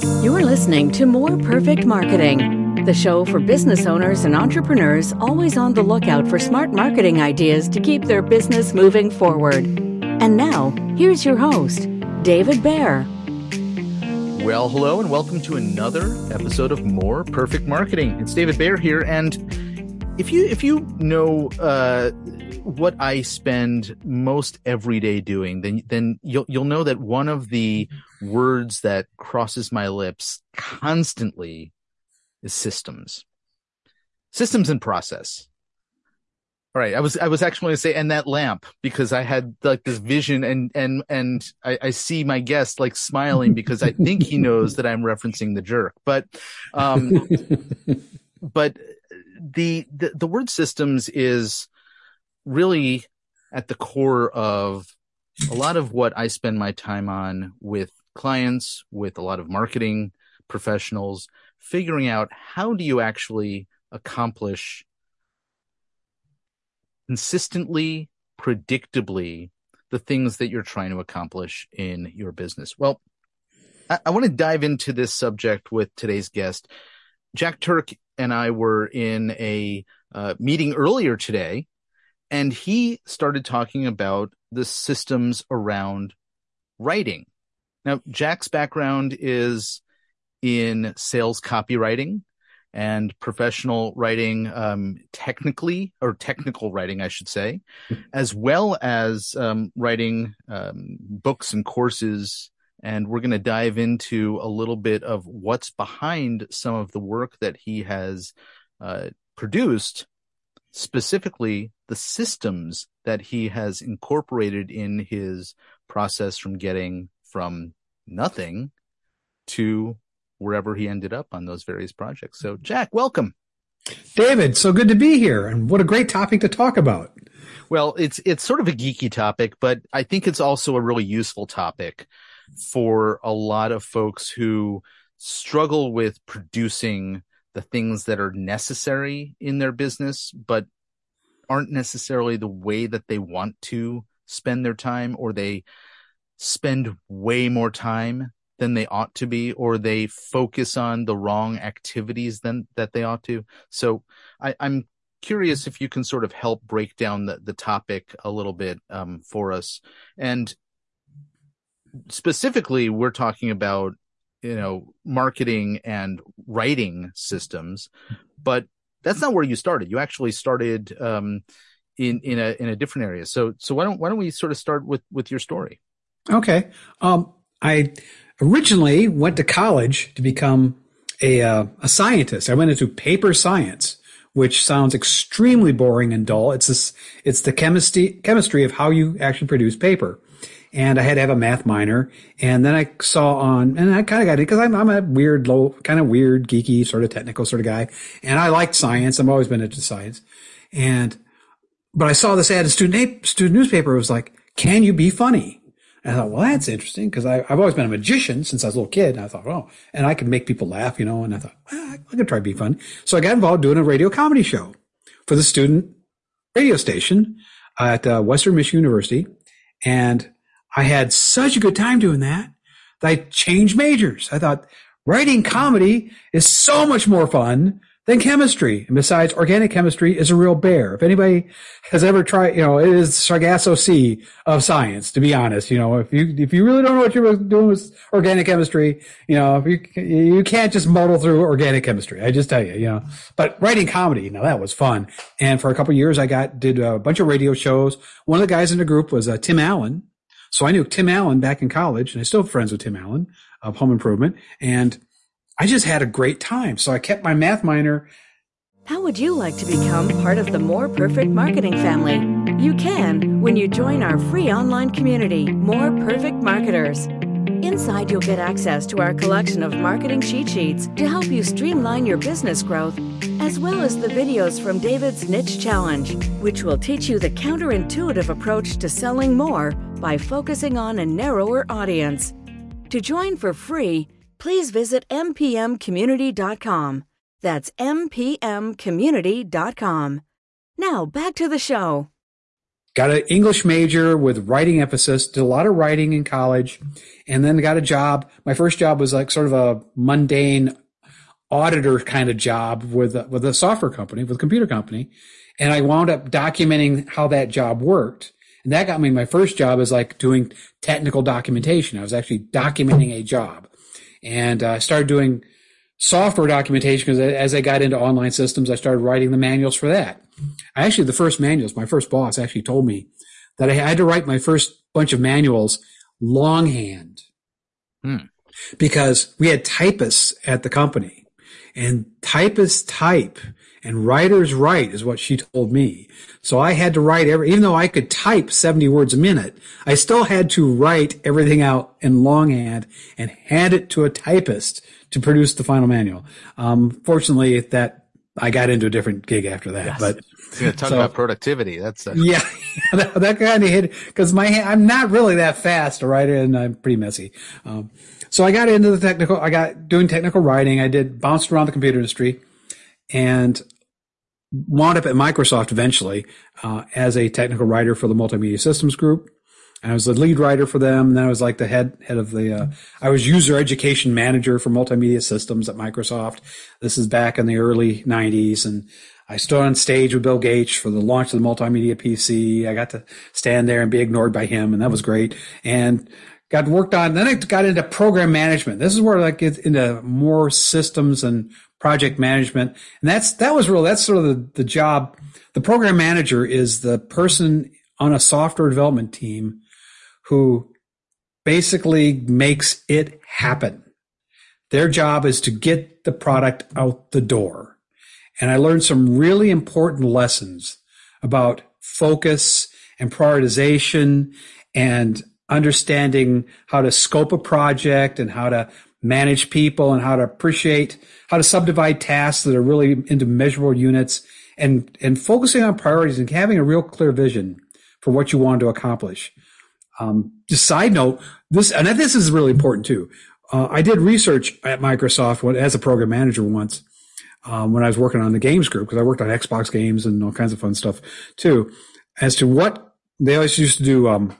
You're listening to More Perfect Marketing, the show for business owners and entrepreneurs always on the lookout for smart marketing ideas to keep their business moving forward. And now, here's your host, David Baer. Well, hello, and welcome to another episode of More Perfect Marketing. It's David Baer here, and if you know what I spend most every day doing, then you'll know that one of the words that crosses my lips constantly is systems and process. All right, I was actually going to say, and that lamp, because I had like this vision, and I see my guest like smiling because I think he knows that I'm referencing The Jerk, but the word systems is really at the core of a lot of what I spend my time on with clients, with a lot of marketing professionals, figuring out how do you actually accomplish consistently, predictably, the things that you're trying to accomplish in your business. Well, I want to dive into this subject with today's guest. Jack Turk and I were in a meeting earlier today, and he started talking about the systems around writing. Now, Jack's background is in sales copywriting and professional writing, technical writing, I should say, as well as writing books and courses. And we're going to dive into a little bit of what's behind some of the work that he has produced, specifically the systems that he has incorporated in his process from getting from nothing to wherever he ended up on those various projects. So, Jack, welcome. David, so good to be here, and what a great topic to talk about. Well, it's sort of a geeky topic, but I think it's also a really useful topic for a lot of folks who struggle with producing the things that are necessary in their business, but aren't necessarily the way that they want to spend their time, or they spend way more time than they ought to be, or they focus on the wrong activities than that they ought to. So I'm curious if you can sort of help break down the topic a little bit for us. And specifically, we're talking about, marketing and writing systems, but that's not where you started. You actually started in a different area. So why don't we sort of start with your story? Okay. I originally went to college to become a scientist. I went into paper science, which sounds extremely boring and dull. It's the chemistry of how you actually produce paper. And I had to have a math minor. And then I and I kind of got it because I'm a weird, geeky, sort of technical sort of guy. And I liked science. I've always been into science. But I saw this ad in student newspaper. It was like, can you be funny? And I thought, well, that's interesting because I've always been a magician since I was a little kid. And I thought, oh, and I could make people laugh, and I thought, well, I could try to be fun. So I got involved doing a radio comedy show for the student radio station at Western Michigan University. And I had such a good time doing that I changed majors. I thought writing comedy is so much more fun than chemistry. And besides, organic chemistry is a real bear. If anybody has ever tried, it is Sargasso Sea of science, to be honest. If you really don't know what you're doing with organic chemistry, you can't just muddle through organic chemistry. I just tell you, but writing comedy, now that was fun. And for a couple of years, did a bunch of radio shows. One of the guys in the group was Tim Allen. So I knew Tim Allen back in college, and I still have friends with Tim Allen of Home Improvement. And I just had a great time. So I kept my math minor. How would you like to become part of the More Perfect Marketing family? You can when you join our free online community, More Perfect Marketers. Inside, you'll get access to our collection of marketing cheat sheets to help you streamline your business growth, as well as the videos from David's Niche Challenge, which will teach you the counterintuitive approach to selling more by focusing on a narrower audience. To join for free, please visit mpmcommunity.com. That's mpmcommunity.com. Now back to the show. got an English major with writing emphasis, did a lot of writing in college, and then got a job. My first job was like sort of a mundane auditor kind of job with a software company, with a computer company. And I wound up documenting how that job worked. And that got me my first job as like doing technical documentation. I was actually documenting a job. And I started doing software documentation because as I got into online systems, I started writing the manuals for that. Actually, the first manuals, my first boss actually told me that I had to write my first bunch of manuals longhand because we had typists at the company, and typists type and writers write is what she told me. So I had to write even though I could type 70 words a minute, I still had to write everything out in longhand and hand it to a typist to produce the final manual. Fortunately, I got into a different gig after that. Yes. But talk about productivity. That's yeah, that kind of hit because I'm not really that fast a writer, and I'm pretty messy. So I got into the technical. I got doing technical writing. I bounced around the computer industry, and wound up at Microsoft eventually as a technical writer for the Multimedia Systems Group. I was the lead writer for them, and then I was like the head of the, I was user education manager for multimedia systems at Microsoft. This is back in the early 90s, and I stood on stage with Bill Gates for the launch of the multimedia PC. I got to stand there and be ignored by him, and that was great. And got worked on, then I got into program management. This is where I get into more systems and project management. And that's sort of the job. The program manager is the person on a software development team who basically makes it happen. Their job is to get the product out the door. And I learned some really important lessons about focus and prioritization and understanding how to scope a project and how to manage people and how to subdivide tasks that are really into measurable units and focusing on priorities and having a real clear vision for what you want to accomplish. Just side note, this is really important too. I did research at Microsoft as a program manager once, when I was working on the games group, because I worked on Xbox games and all kinds of fun stuff too, as to what they always used to do,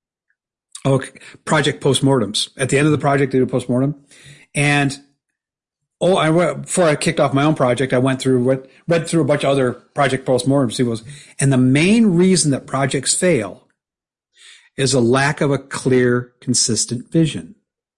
project postmortems. At the end of the project, they do a postmortem. And before I kicked off my own project, I read through a bunch of other project postmortems. And the main reason that projects fail is a lack of a clear, consistent vision.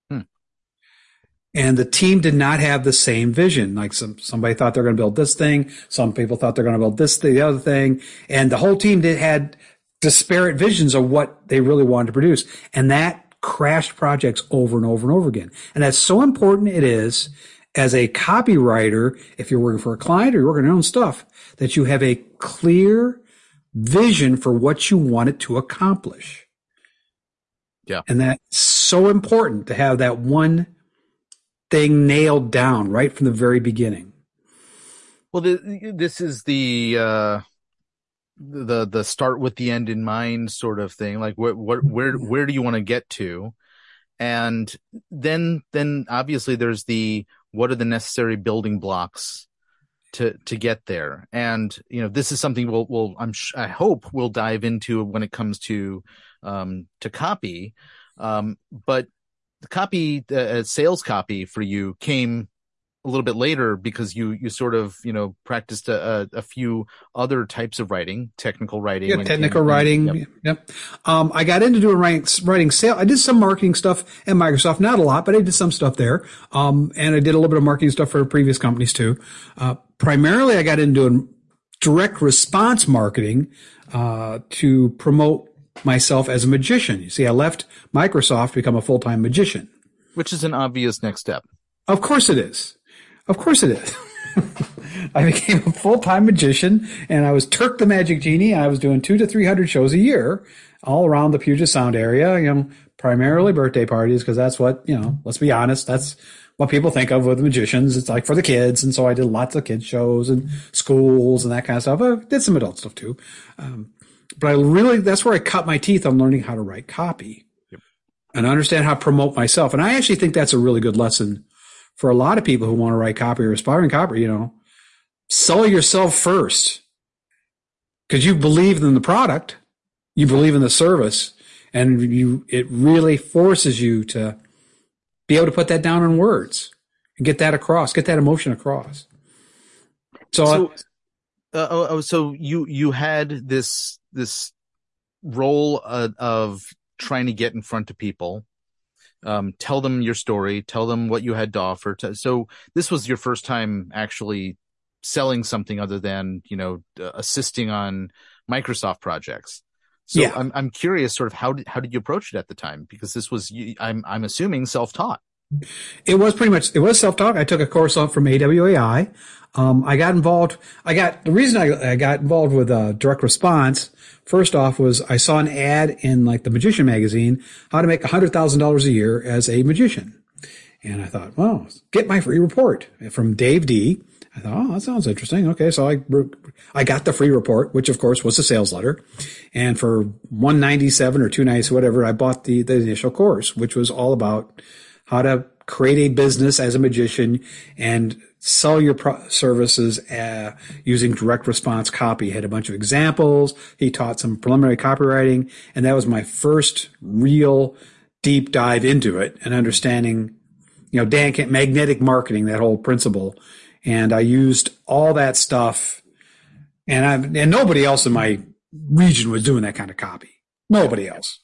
And the team did not have the same vision. Like somebody thought they're going to build this thing. Some people thought they're going to build this thing, the other thing. And the whole team had disparate visions of what they really wanted to produce. And that crashed projects over and over and over again. And that's so important it is as a copywriter, if you're working for a client or you're working on your own stuff, that you have a clear vision for what you want it to accomplish. Yeah. And that's so important to have that one thing nailed down right from the very beginning. Well, this is the start with the end in mind sort of thing. Like where do you want to get to? And then obviously there's what are the necessary building blocks to get there? And, this is something I hope we'll dive into when it comes to copy. But the copy, sales copy for you came a little bit later because you sort of, practiced a few other types of writing, technical writing. Yeah, technical writing. Yep. I got into doing writing sales. I did some marketing stuff at Microsoft, not a lot, but I did some stuff there. And I did a little bit of marketing stuff for previous companies too. Primarily I got into doing direct response marketing, to promote myself as a magician. You see, I left Microsoft to become a full-time magician. Which is an obvious next step. Of course it is. I became a full-time magician, and I was Turk the Magic Genie. I was doing 200 to 300 shows a year all around the Puget Sound area, primarily birthday parties, because that's what, let's be honest, that's what people think of with magicians. It's like for the kids. And so I did lots of kids shows and schools and that kind of stuff. I did some adult stuff too. But that's where I cut my teeth on learning how to write copy and understand how to promote myself. And I actually think that's a really good lesson for a lot of people who want to write copy or aspiring copy, sell yourself first because you believe in the product you believe in the service, and it really forces you to be able to put that down in words and get that across, get that emotion across. So you had this role of trying to get in front of people, tell them your story, tell them what you had to offer. So this was your first time actually selling something other than, assisting on Microsoft projects. So yeah. I'm curious, sort of how did you approach it at the time? Because this was, I'm assuming, self-taught. It was self-taught. I took a course from AWAI. I got involved. The reason I got involved with direct response, first off, was I saw an ad in like the Magician magazine, how to make $100,000 a year as a magician. And I thought, well, get my free report from Dave D. I thought, oh, that sounds interesting. Okay. So I got the free report, which of course was a sales letter. And for $197 or $297, whatever, I bought the initial course, which was all about how to create a business as a magician and sell your services using direct response copy. He had a bunch of examples. He taught some preliminary copywriting. And that was my first real deep dive into it and understanding, magnetic marketing, that whole principle. And I used all that stuff, and nobody else in my region was doing that kind of copy. Nobody else.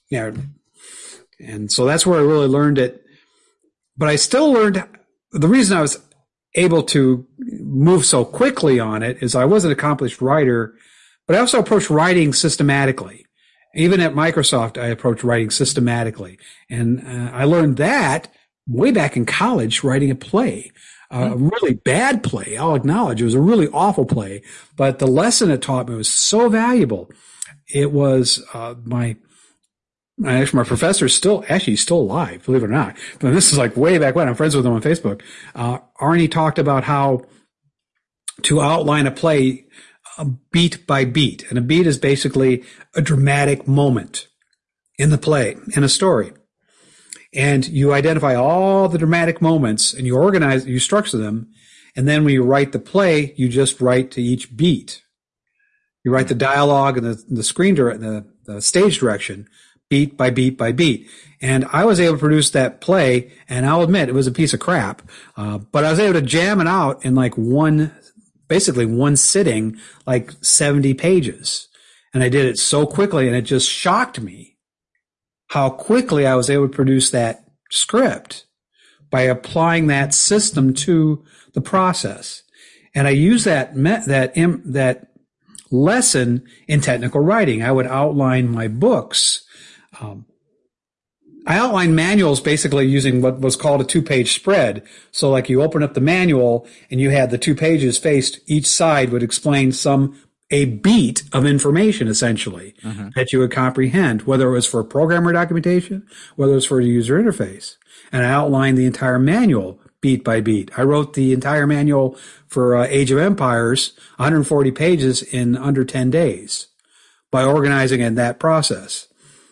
And so that's where I really learned it. But I still learned, the reason I was able to move so quickly on it is I was an accomplished writer, but I also approached writing systematically. Even at Microsoft, I approached writing systematically. And I learned that way back in college, writing a play. A really bad play. I'll acknowledge it was a really awful play, but the lesson it taught me was so valuable. It was, my professor is still alive, believe it or not. But this is like way back when. I'm friends with him on Facebook. Arnie talked about how to outline a play beat by beat. And a beat is basically a dramatic moment in the play, in a story. And you identify all the dramatic moments and you structure them. And then when you write the play, you just write to each beat. You write the dialogue and the screen the stage direction, beat by beat by beat. And I was able to produce that play, and I'll admit it was a piece of crap. But I was able to jam it out in like one sitting, like 70 pages. And I did it so quickly, and it just shocked me how quickly I was able to produce that script by applying that system to the process. And I use that lesson in technical writing. I would outline my books. I outline manuals basically using what was called a 2-page spread. So like you open up the manual and you had the 2 pages faced, each side would explain a beat of information, essentially, that you would comprehend, whether it was for programmer documentation, whether it was for a user interface. And I outlined the entire manual beat by beat. I wrote the entire manual for Age of Empires, 140 pages in under 10 days by organizing in that process.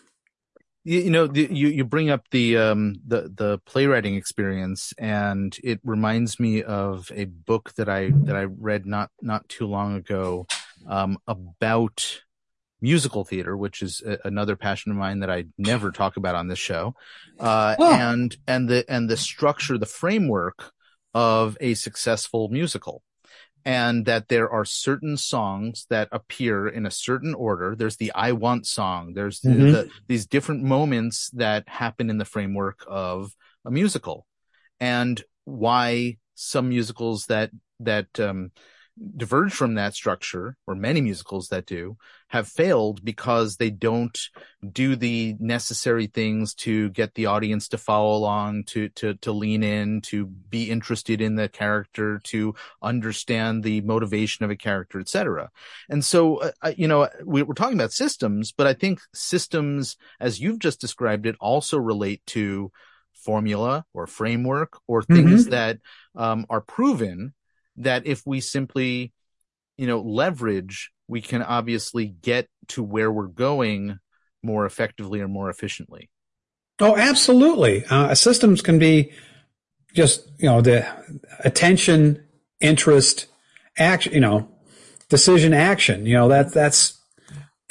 You bring up the playwriting experience, and it reminds me of a book that I read not too long ago, about musical theater, which is another passion of mine that I never talk about on this show. And the structure, the framework of a successful musical. And that there are certain songs that appear in a certain order. There's the I Want song. There's these different moments that happen in the framework of a musical, and why some musicals that diverge from that structure, or many musicals that do, have failed because they don't do the necessary things to get the audience to follow along, to lean in, to be interested in the character, to understand the motivation of a character, etc. And so, we're talking about systems, but I think systems, as you've just described it, also relate to formula or framework or things that are proven, that if we simply, leverage, we can obviously get to where we're going more effectively or more efficiently. Oh, absolutely. Systems can be just, the attention, interest, action, decision, action. That's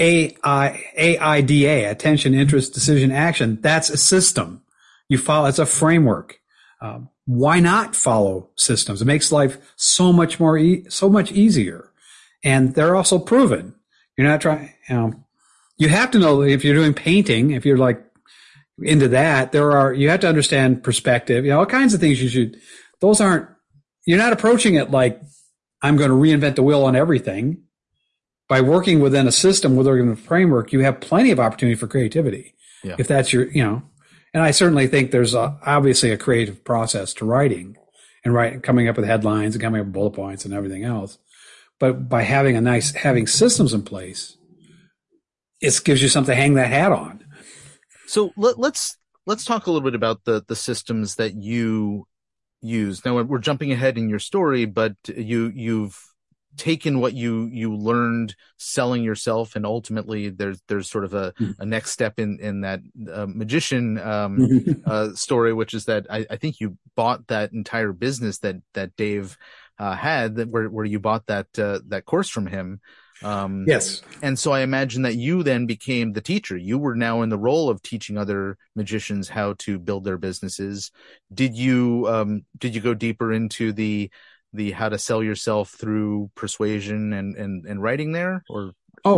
AIDA, attention, interest, decision, action. That's a system. You follow, it's a framework. Why not follow systems? It makes life so much easier. And they're also proven. You're not trying, you have to know if you're doing painting, if you're like into that, you have to understand perspective, all kinds of things you're not approaching it like I'm going to reinvent the wheel on everything. By working within a system, within a framework, you have plenty of opportunity for creativity. Yeah. If that's and I certainly think there's obviously a creative process to writing and coming up with headlines and coming up with bullet points and everything else. But by having systems in place, it gives you something to hang that hat on. So let's talk a little bit about the systems that you use. Now we're jumping ahead in your story, but you've taken what you learned selling yourself, and ultimately there's sort of a next step in that magician story, which is that I think you bought that entire business that Dave had, where you bought that course from him. Yes. And so I imagine that you then became the teacher. You were now in the role of teaching other magicians how to build their businesses. Did you go deeper into the how to sell yourself through persuasion and writing there? Or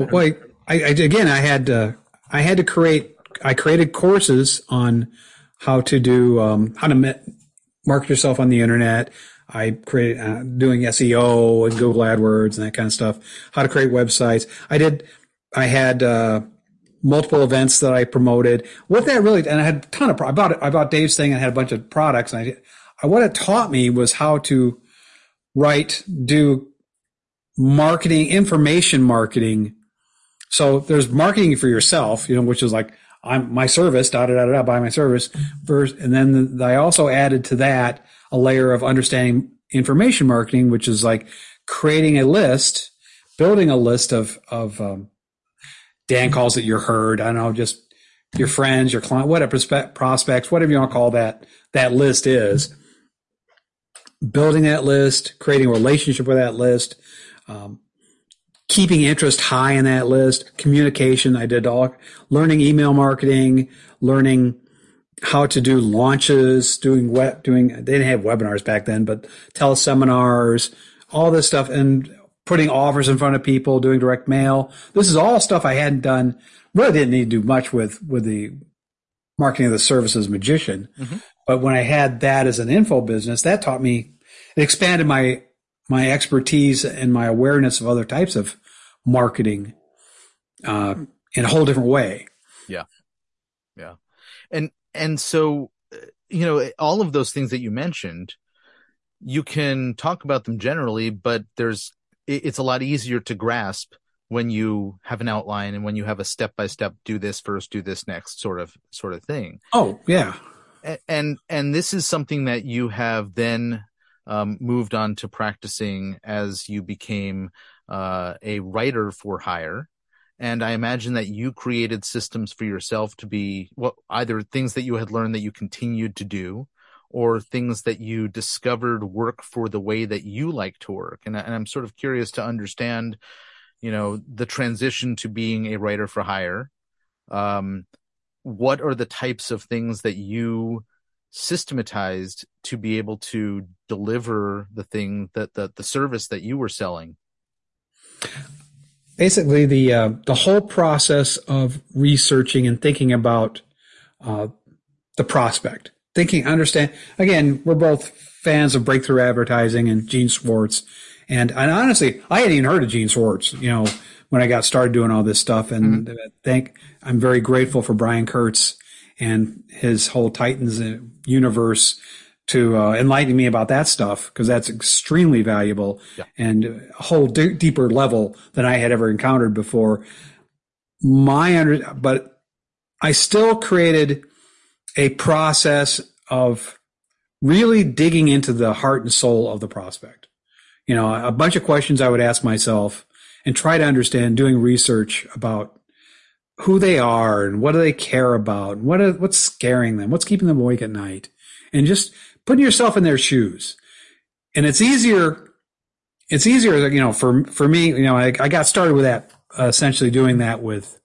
I created courses on how to do how to market yourself on the internet. I created doing SEO and Google AdWords and that kind of stuff, how to create websites. I had multiple events that I promoted. What that really, and I had a ton of, I bought Dave's thing and had a bunch of products. And what it taught me was how to do marketing, information marketing. So there's marketing for yourself, which is like, my service, buy my service first. And then I also added to that a layer of understanding information marketing, which is like creating a list, building a list of Dan calls it your herd. I don't know, just your friends, your client, whatever, prospects, whatever you want to call that list is. Building that list, creating a relationship with that list, keeping interest high in that list, communication. I did all learning email marketing, learning how to do launches, they didn't have webinars back then, but teleseminars, all this stuff, and putting offers in front of people, doing direct mail. This is all stuff I hadn't done, really didn't need to do much with the marketing of the service as a magician. Mm-hmm. But when I had that as an info business, that taught me, it expanded my expertise and my awareness of other types of marketing in a whole different way. Yeah. Yeah. And so, all of those things that you mentioned, you can talk about them generally, but it's a lot easier to grasp when you have an outline and when you have a step-by-step, do this first, do this next sort of thing. Oh, yeah. And this is something that you have then moved on to practicing as you became a writer for hire. And I imagine that you created systems for yourself to be either things that you had learned that you continued to do, or things that you discovered work for the way that you like to work. And I'm sort of curious to understand, the transition to being a writer for hire. What are the types of things that you systematized to be able to deliver the service that you were selling? Basically, the whole process of researching and thinking about the prospect, understand. Again, we're both fans of breakthrough advertising and Gene Schwartz, and honestly, I hadn't even heard of Gene Schwartz, when I got started doing all this stuff. And I'm very grateful for Brian Kurtz and his whole Titans universe to enlighten me about that stuff, because that's extremely valuable and a whole deeper level than I had ever encountered before. But I still created a process of really digging into the heart and soul of the prospect. A bunch of questions I would ask myself and try to understand, doing research about who they are and what do they care about, what's scaring them, what's keeping them awake at night, and just putting yourself in their shoes. And it's easier, for me, I got started with that essentially doing that with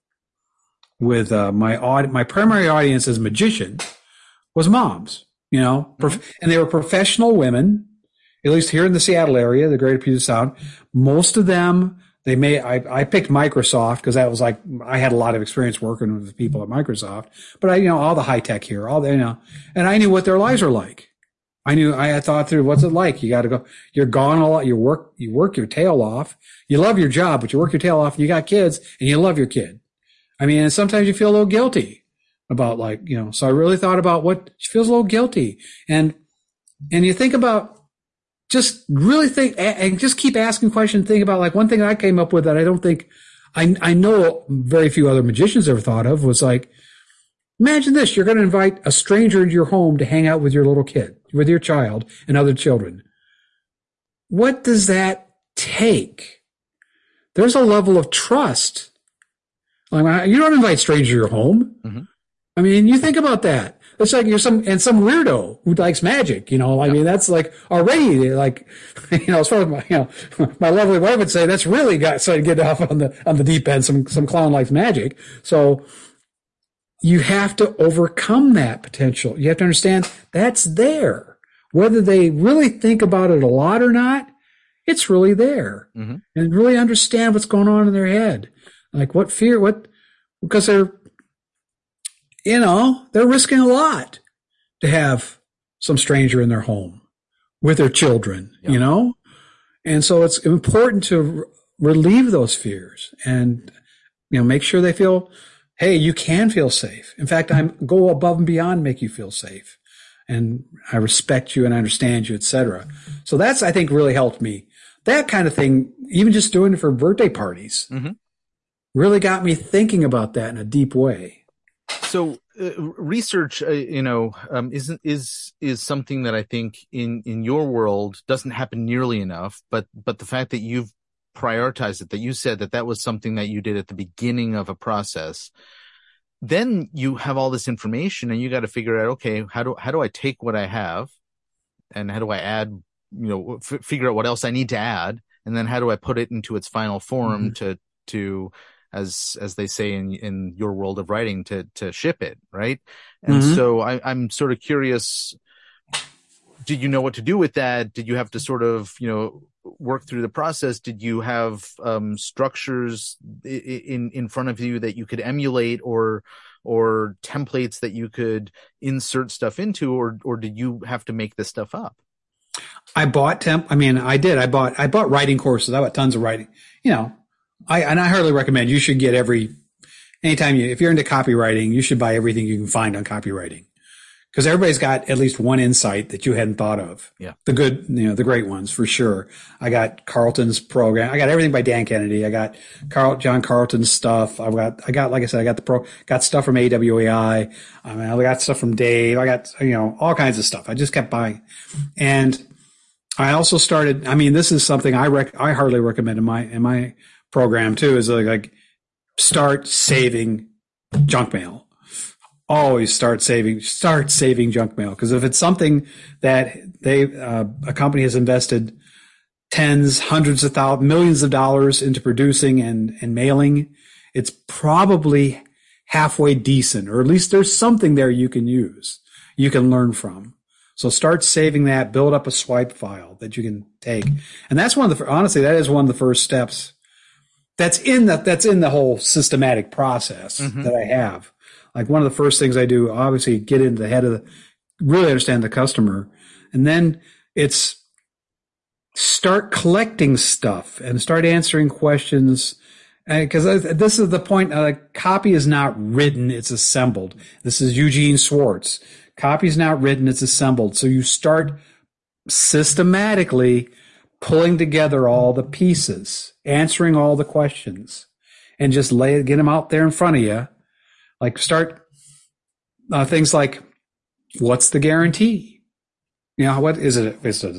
my primary audience as magician was moms, and they were professional women, at least here in the Seattle area, the greater Puget Sound. Most of them, I picked Microsoft because that was like, I had a lot of experience working with people at Microsoft, but all the high tech here, and I knew what their lives are like. I had thought through what's it like. You got to go, you're gone a lot. You work your tail off. You love your job, but you work your tail off and you got kids and you love your kid. I mean, and sometimes you feel a little guilty about so I really thought about what she feels a little guilty. And you think about, just really think and just keep asking questions. Think about like one thing I came up with that I don't think I know very few other magicians ever thought of was like, imagine this. You're going to invite a stranger into your home to hang out with your little kid, with your child and other children. What does that take? There's a level of trust. Like, you don't invite strangers to your home. Mm-hmm. I mean, you think about that. It's like you're some weirdo who likes magic, I mean, that's like already like, as far as my lovely wife would say, that's really got so to get off on the deep end. Some clown likes magic. So you have to overcome that potential. You have to understand that's there. Whether they really think about it a lot or not, it's really there. Mm-hmm. And really understand what's going on in their head. Like because they're risking a lot to have some stranger in their home with their children, And so it's important to relieve those fears and, make sure they feel, hey, you can feel safe. In fact, go above and beyond, make you feel safe. And I respect you and I understand you, et cetera. So that's, I think, really helped me. That kind of thing, even just doing it for birthday parties, mm-hmm. really got me thinking about that in a deep way. So research, is something that I think in your world doesn't happen nearly enough. But the fact that you've prioritized it, that you said that was something that you did at the beginning of a process, then you have all this information and you got to figure out, okay, how do I take what I have and how do I add, figure out what else I need to add, and then how do I put it into its final form mm-hmm. to as they say in your world of writing, to ship it, right? And mm-hmm. so I'm sort of curious, did you know what to do with that? Did you have to sort of, work through the process? Did you have structures in front of you that you could emulate or templates that you could insert stuff into, or did you have to make this stuff up? I bought I did. I bought writing courses. I bought tons of writing, I hardly recommend you should get if you're into copywriting, you should buy everything you can find on copywriting, because everybody's got at least one insight that you hadn't thought of. Yeah. The good, the great ones for sure. I got Carlton's program. I got everything by Dan Kennedy. I got John Carlton's stuff. I got, like I said, got stuff from AWAI. I got stuff from Dave. I got, all kinds of stuff. I just kept buying. And I also started, this is something I hardly recommend in my program too, is like start saving junk mail. Always start saving junk mail, because if it's something that a company has invested tens, hundreds of thousands, millions of dollars into producing and mailing, it's probably halfway decent, or at least there's something there you can use, you can learn from. So start saving that, build up a swipe file that you can take. And that's honestly, that is one of the first steps. That's in the whole systematic process mm-hmm. that I have. Like, one of the first things I do, obviously, get into the head really understand the customer. And then it's start collecting stuff and start answering questions. Because this is the point, copy is not written, it's assembled. This is Eugene Schwartz. Copy is not written, it's assembled. So you start systematically pulling together all the pieces, answering all the questions, and just get them out there in front of you. Like, start things like, what's the guarantee? What is it?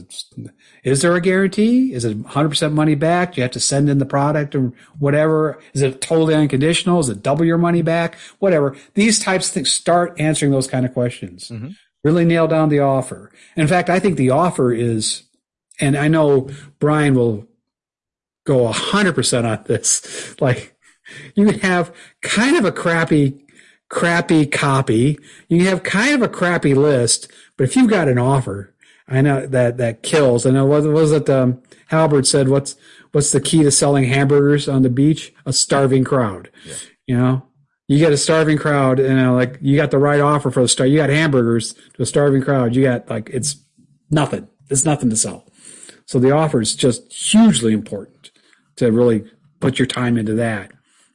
Is there a guarantee? Is it 100% money back? Do you have to send in the product or whatever? Is it totally unconditional? Is it double your money back? Whatever. These types of things, start answering those kind of questions. Mm-hmm. Really nail down the offer. In fact, I think the offer is, and I know Brian will go 100% on this. Like, You can have kind of a crappy copy. You can have kind of a crappy list, but if you've got an offer, I know that kills. I know what was it? Halbert said, "What's the key to selling hamburgers on the beach? A starving crowd." Yeah. You know, you get a starving crowd, and like you got the right offer for the start. You got hamburgers to a starving crowd. You got like it's nothing. It's nothing to sell. So the offer is just hugely important to really put your time into that.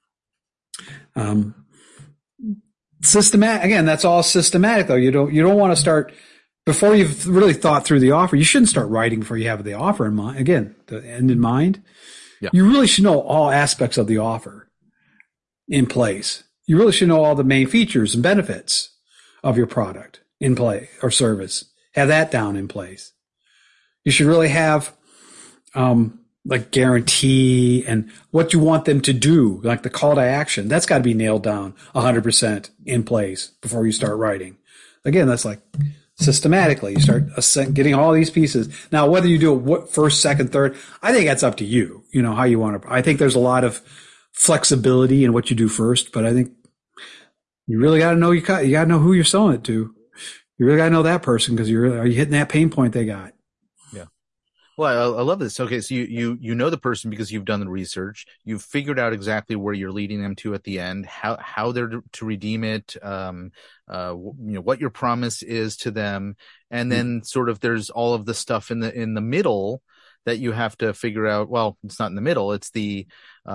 Systematic again. That's all systematic though. You don't want to start before you've really thought through the offer. You shouldn't start writing before you have the offer in mind. Again, the end in mind. Yeah. You really should know all aspects of the offer in place. You really should know all the main features and benefits of your product in play or service. Have that down in place. You should really have, like guarantee and what you want them to do, like the call to action. That's got to be nailed down 100% in place before you start writing. Again, that's like systematically you start getting all these pieces. Now, whether you do it first, second, third, I think that's up to you. You know, how you want to, I think there's a lot of flexibility in what you do first, but I think you really got to know, you got to know who you're selling it to. You really got to know that person because are you hitting that pain point they got? Well, I love this. Okay, so you know the person because you've done the research. You've figured out exactly where you're leading them to at the end, how they're to redeem it, what your promise is to them, and then sort of there's all of the stuff in the middle that you have to figure out. Well, it's not in the middle. It's the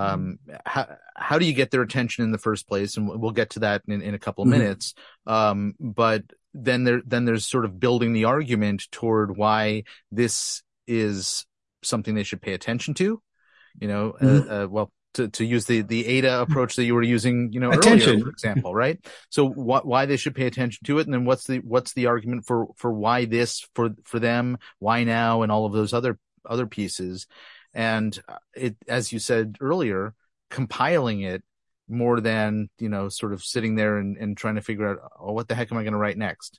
how do you get their attention in the first place, and we'll get to that in a couple of minutes. But then there's sort of building the argument toward why this is something they should pay attention to, well, to use the ADA approach that you were using, attention. Earlier, for example, right? So why they should pay attention to it. And then what's the argument for why this for them, why now, and all of those other pieces. And it, as you said earlier, compiling it more than, sort of sitting there and trying to figure out, what the heck am I going to write next?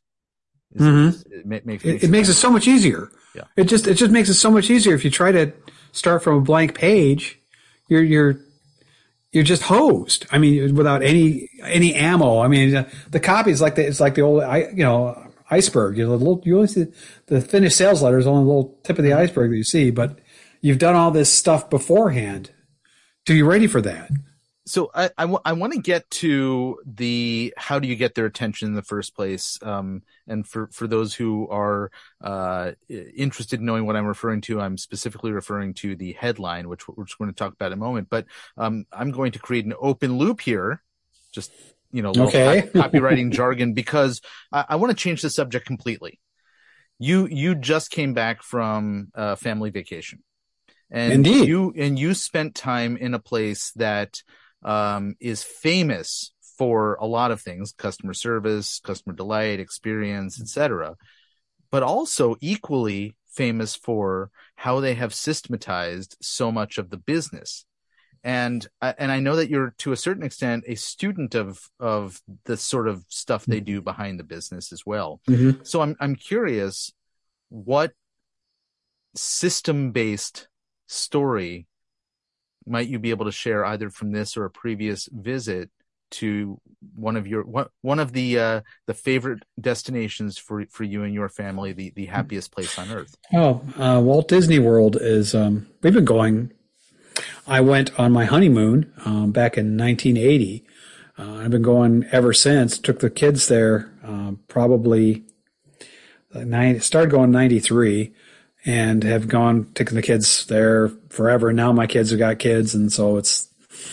It makes it so much easier. Yeah. It just makes it so much easier. If you try to start from a blank page, you're just hosed. I mean, without any ammo. I mean, the copy is it's like the old, iceberg. You only see the finished sales letter is only a little tip of the iceberg that you see, but you've done all this stuff beforehand to be ready for that. So I want to get to the how do you get their attention in the first place, and for those who are interested in knowing what I'm referring to, I'm specifically referring to the headline, which we're just going to talk about in a moment. But I'm going to create an open loop here, just okay. Copywriting jargon, because I want to change the subject completely. You just came back from a family vacation, and indeed, you spent time in a place that is famous for a lot of things: customer service, customer delight, experience, etc., but also equally famous for how they have systematized so much of the business. And I know that you're, to a certain extent, a student of the sort of stuff they do behind the business as well. Mm-hmm. So I'm curious, what system-based story might you be able to share either from this or a previous visit to one of the favorite destinations for you and your family, the happiest place on earth? Walt Disney World is, we've been going. I went on my honeymoon back in 1980. I've been going ever since. Took the kids there probably started going in 93. And have taken the kids there forever. Now my kids have got kids, and so it's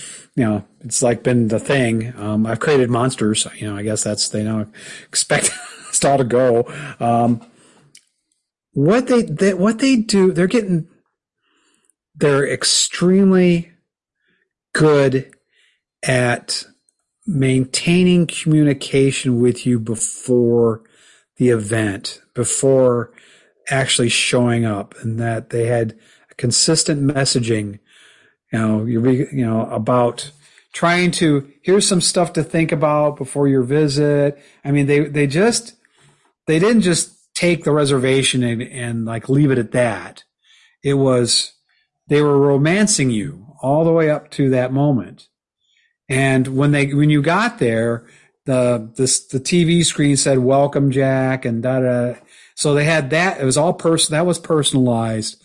like been the thing. I've created monsters. I guess they now expect us all to go. What they do, they're extremely good at maintaining communication with you before the event, before actually showing up, and that they had consistent messaging, about trying to, here's some stuff to think about before your visit. I mean, they didn't just take the reservation and like leave it at that. They were romancing you all the way up to that moment. And when you got there, the TV screen said "Welcome, Jack," and da da. So they had that. It was all that was personalized.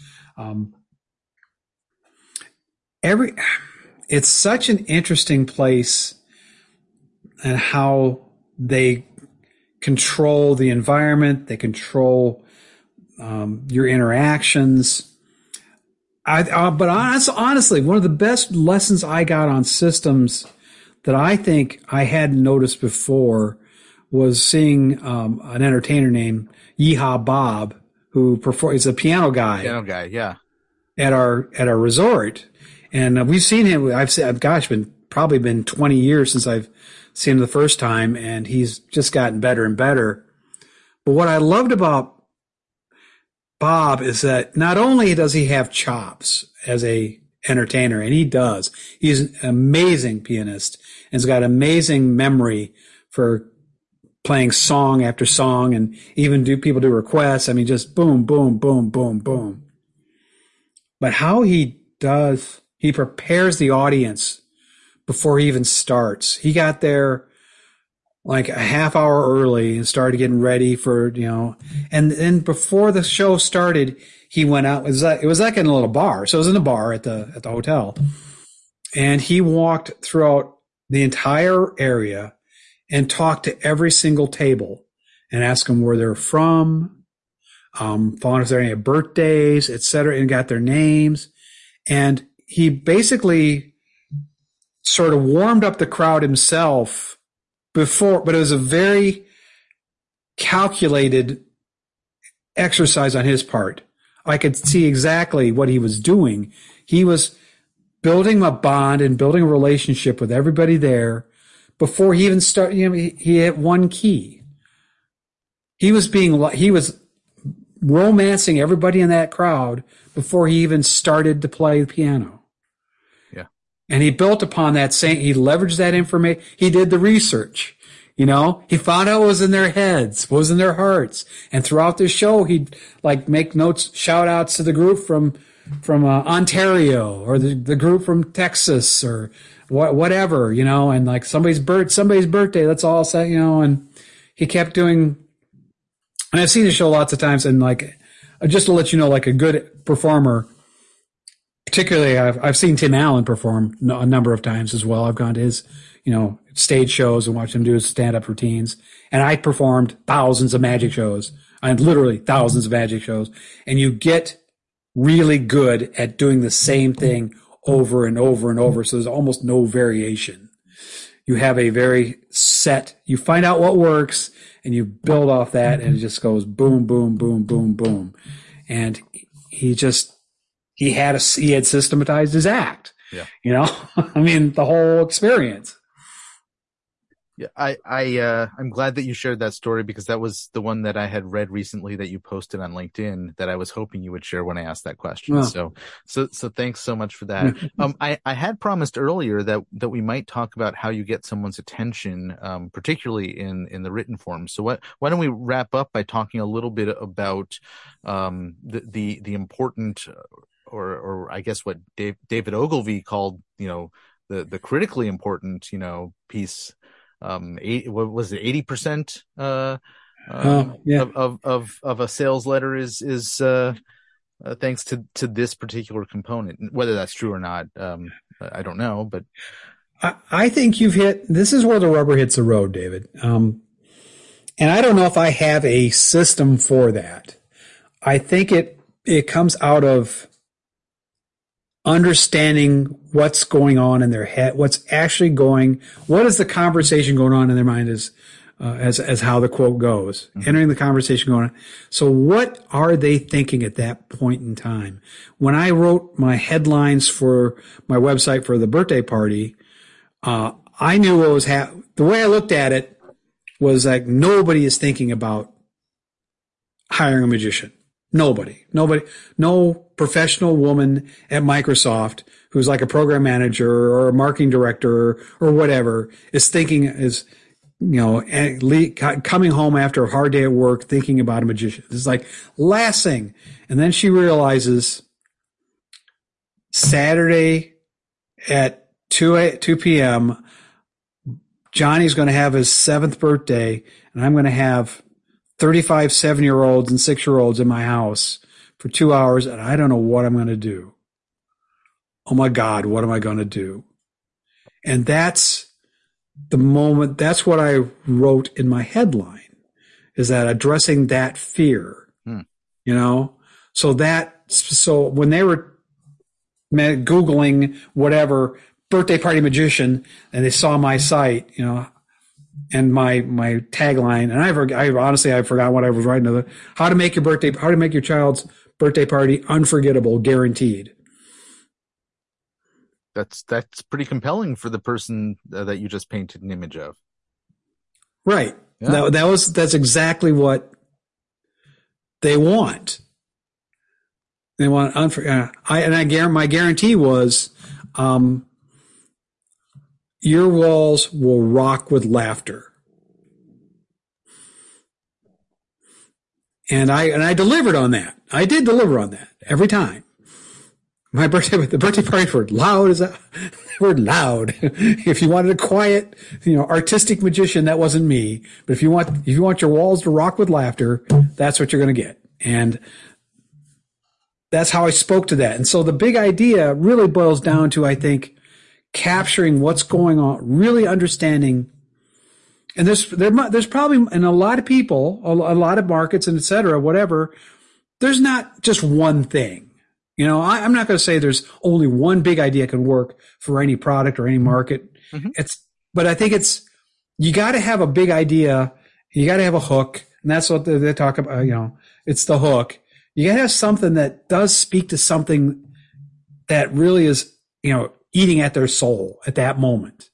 It's such an interesting place, and how they control the environment, they control your interactions. But honestly, one of the best lessons I got on systems that I think I hadn't noticed before was seeing an entertainer named Yeehaw Bob, who is a piano guy. Piano guy, yeah. At our resort, and we've seen him. Probably been 20 years since I've seen him the first time, and he's just gotten better and better. But what I loved about Bob is that not only does he have chops as a entertainer, and he does, he's an amazing pianist and has got amazing memory for playing song after song, and even people do requests. I mean, just boom, boom, boom, boom, boom. But how he prepares the audience before he even starts. He got there like a half hour early and started getting ready for, and then before the show started, he went out. It was like in a little bar. So it was in a bar at the hotel, and he walked throughout the entire area and talked to every single table and asked them where they're from, found if there are any birthdays, etc., and got their names. And he basically sort of warmed up the crowd himself before, but it was a very calculated exercise on his part. I could see exactly what he was doing. He was building a bond and building a relationship with everybody there before he even started. He hit one key. He was romancing everybody in that crowd before he even started to play the piano. Yeah. And he built upon that he leveraged that information. He did the research, he found out what was in their heads, what was in their hearts. And throughout the show, he'd make notes, shout outs to the group from Ontario, or the group from Texas, or whatever, and somebody's birthday. Let's all say, and he kept doing. And I've seen the show lots of times, and just to let you know, a good performer, particularly I've seen Tim Allen perform a number of times as well. I've gone to his, stage shows and watched him do his stand-up routines. And I performed thousands of magic shows. Literally thousands of magic shows. And you get really good at doing the same thing over and over and over. So there's almost no variation. You have a very set, you find out what works, and you build off that, and it just goes boom, boom, boom, boom, boom. And he had systematized his act. Yeah. The whole experience. Yeah, I'm glad that you shared that story, because that was the one that I had read recently that you posted on LinkedIn that I was hoping you would share when I asked that question. Oh. So thanks so much for that. I had promised earlier that we might talk about how you get someone's attention, particularly in the written form. So why don't we wrap up by talking a little bit about the important, or I guess what David Ogilvy called, the critically important, piece. What was it? 80% of a sales letter is thanks to this particular component. Whether that's true or not, I don't know. But I think this is where the rubber hits the road, David. And I don't know if I have a system for that. I think it comes out of understanding what's going on in their head, what is the conversation going on in their mind as how the quote goes, entering the conversation going on. So what are they thinking at that point in time? When I wrote my headlines for my website for the birthday party, I knew what was the way I looked at it was nobody is thinking about hiring a magician. Nobody, no professional woman at Microsoft who's a program manager or a marketing director or whatever is thinking coming home after a hard day at work thinking about a magician. It's last thing. And then she realizes Saturday at 2 p.m., Johnny's going to have his 7th birthday, and I'm going to have 35 7-year-olds and 6-year-olds in my house for 2 hours, and I don't know what I'm going to do. Oh my God, what am I going to do? And that's the moment, that's what I wrote in my headline, is that addressing that fear, you know? So when they were Googling whatever birthday party magician and they saw my site, you know, and my tagline, and I honestly forgot what I was writing. How to make your child's birthday party unforgettable, guaranteed. That's pretty compelling for the person that you just painted an image of. Right. Yeah. That's exactly what they want. They want my guarantee was, your walls will rock with laughter. And I delivered on that. I did deliver on that every time. The birthday parties were loud as that. They were loud. If you wanted a quiet, you know, artistic magician, that wasn't me. But if you want your walls to rock with laughter, that's what you're going to get. And that's how I spoke to that. And so the big idea really boils down to, I think, capturing what's going on, really understanding. And there's probably, in a lot of people, a lot of markets and et cetera, whatever, there's not just one thing. You know, I'm not going to say there's only one big idea can work for any product or any market. Mm-hmm. But I think you got to have a big idea. You got to have a hook. And that's what they talk about, you know, it's the hook. You got to have something that does speak to something that really is, you know, eating at their soul at that moment.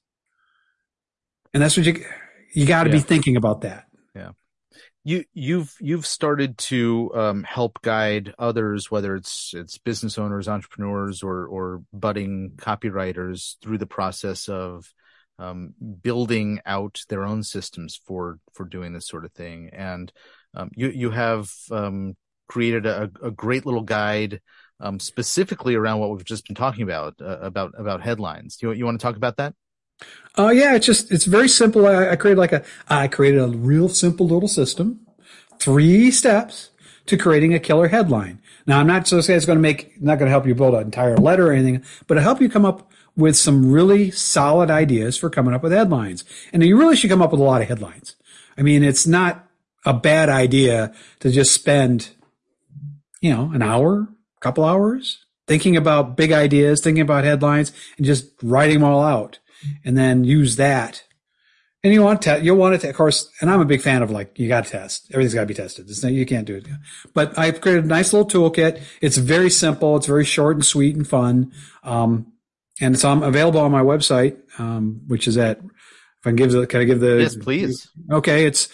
And that's what you got to be thinking about that. Yeah. You've started to help guide others, whether it's business owners, entrepreneurs, or budding copywriters, through the process of building out their own systems for doing this sort of thing. And you have created a great little guide specifically around what we've just been talking about headlines. You want to talk about that? Yeah, it's very simple. I created a real simple little system, 3 steps to creating a killer headline. Now, I'm not so saying it's not going to help you build an entire letter or anything, but it'll help you come up with some really solid ideas for coming up with headlines. And you really should come up with a lot of headlines. I mean, it's not a bad idea to just spend, you know, an hour, a couple hours thinking about big ideas, thinking about headlines, and just writing them all out. And then use that. And you'll want to, of course, and I'm a big fan of, like, you got to test. Everything's got to be tested. You can't do it. But I've created a nice little toolkit. It's very simple. It's very short and sweet and fun. And so I'm available on my website, which is at, can I give the? Yes, please. Okay. It's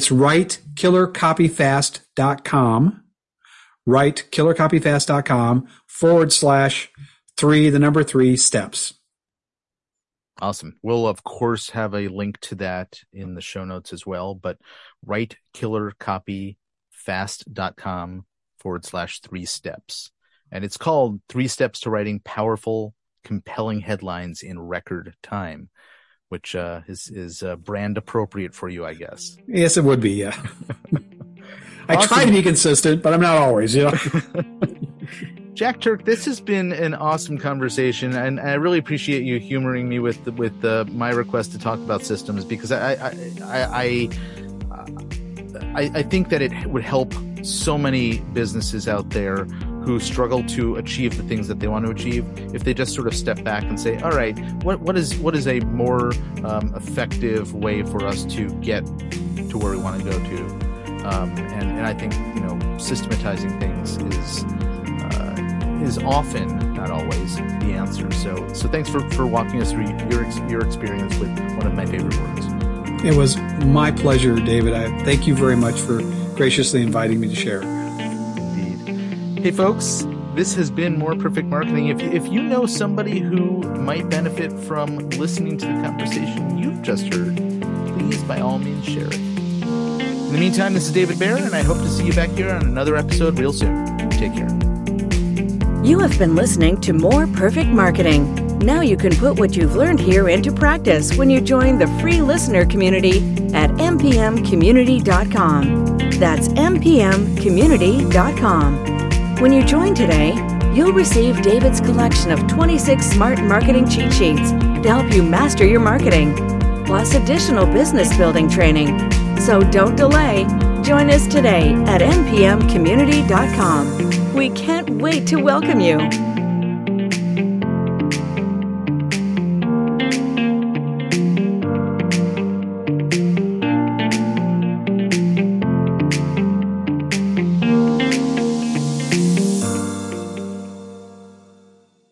writekillercopyfast.com, writekillercopyfast.com/3 steps. Awesome. We'll, of course, have a link to that in the show notes as well, but writekillercopyfast.com/3 steps. And it's called 3 Steps to Writing Powerful, Compelling Headlines in Record Time, which is brand appropriate for you, I guess. Yes, it would be, yeah. I try to be consistent, but I'm not always, you know. Jack Turk, this has been an awesome conversation, and I really appreciate you humoring me with my request to talk about systems, because I think that it would help so many businesses out there who struggle to achieve the things that they want to achieve if they just sort of step back and say, all right, what is a more effective way for us to get to where we want to go to? And I think, you know, systematizing things is often, not always, the answer. So thanks for walking us through your experience with one of my favorite words. It was my pleasure, David. I thank you very much for graciously inviting me to share. Indeed. Hey, folks, this has been More Perfect Marketing. If you know somebody who might benefit from listening to the conversation you've just heard, please, by all means, share it. In the meantime, this is David Baer, and I hope to see you back here on another episode real soon. Take care. You have been listening to More Perfect Marketing. Now you can put what you've learned here into practice when you join the free listener community at mpmcommunity.com. That's mpmcommunity.com. When you join today, you'll receive David's collection of 26 smart marketing cheat sheets to help you master your marketing, plus additional business building training. So don't delay. Join us today at mpmcommunity.com. We can't wait to welcome you.